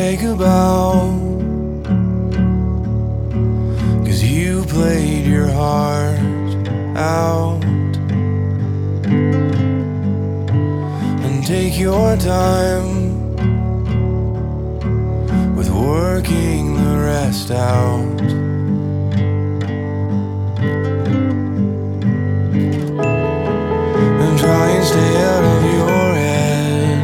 take a bow, 'cause you played your heart out. And take your time with working the rest out. And try and stay out of your head.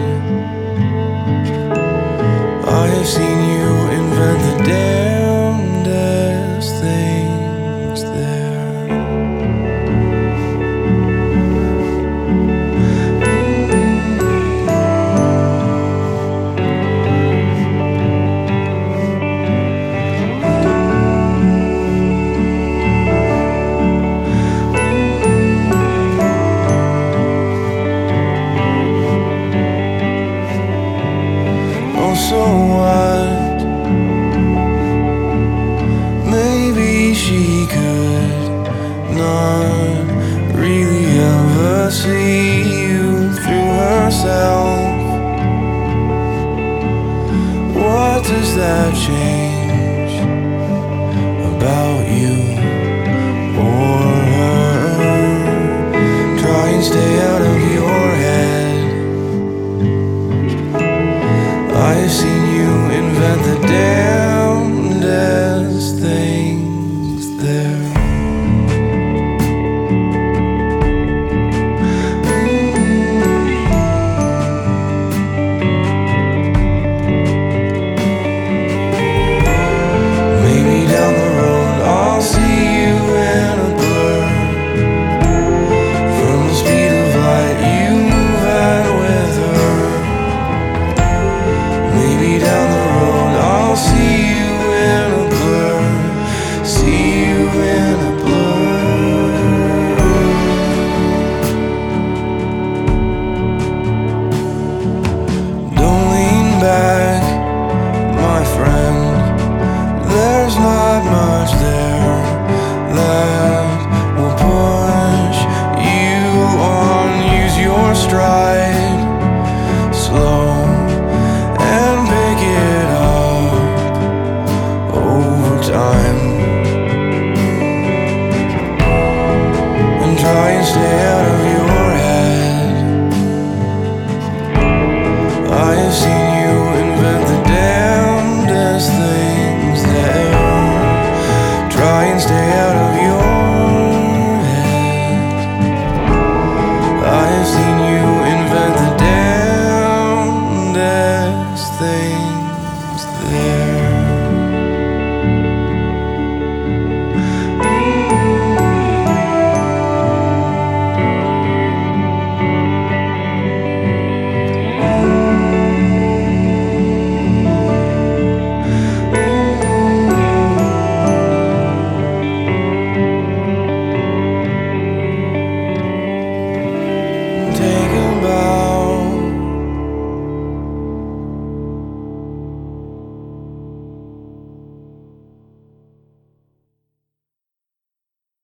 I have seen you invent the damnedest things there. Oh, so what? Maybe she could not really ever see you through herself. What does that change about you or her? Try and stay out of your head. I have seen you invent the damnedest things there. Maybe down the road I'll see you in a blur. From the speed of light you move at with her. Maybe down the road I'll see you in a blur. See you in a blur. Don't lean back, my friend. There's not much there that will push you on. Use your stride, slow, and pick it up over time. And try and stay out of